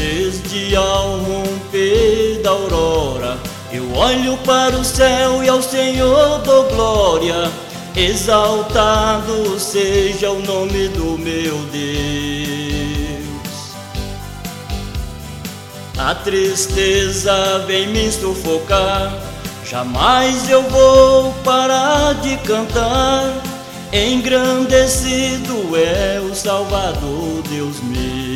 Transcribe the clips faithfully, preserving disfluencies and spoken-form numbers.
Desde ao romper da aurora, eu olho para o céu e ao Senhor dou glória. Exaltado seja o nome do meu Deus. A tristeza vem me sufocar, jamais eu vou parar de cantar. Engrandecido é o Salvador, Deus meu.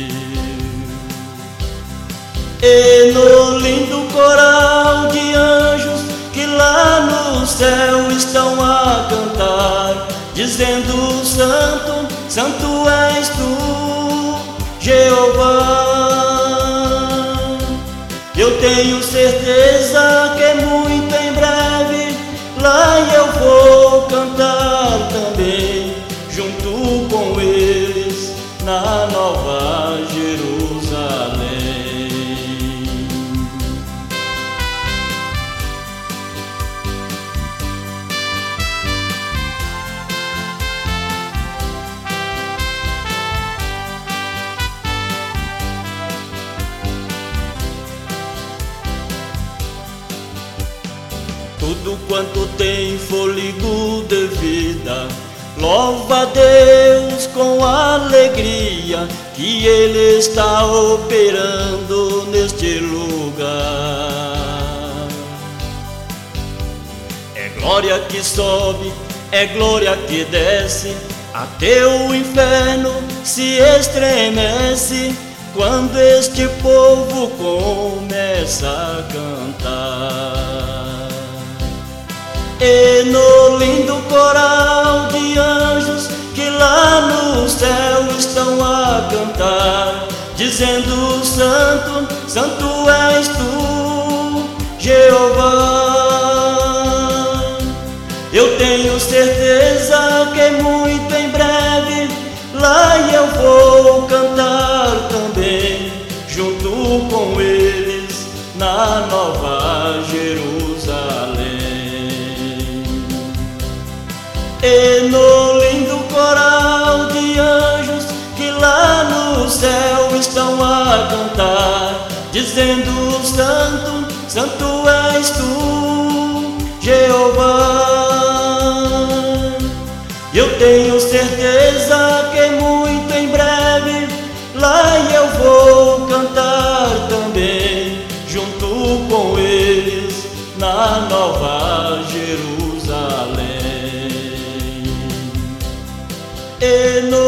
E no lindo coral de anjos que lá no céu estão a cantar, dizendo: Santo, Santo és tu, Jeová. Eu tenho certeza que muito em breve lá eu vou cantar também, junto com eles na Nova Jerusalém. Tudo quanto tem fôlego de vida, louva a Deus com alegria, que Ele está operando neste lugar. É glória que sobe, é glória que desce, até o inferno se estremece quando este povo começa a cantar. E no lindo coral de anjos que lá no céu estão a cantar, dizendo: Santo, Santo és tu, Jeová. Eu tenho certeza que muito em breve lá eu vou cantar também, junto com eles na Nova Jerusalém. E no lindo coral de anjos que lá no céu estão a cantar, dizendo: Santo, Santo és tu, Jeová. Eu tenho certeza que muito em breve lá eu vou cantar também, junto com eles na Nova Jerusalém. E no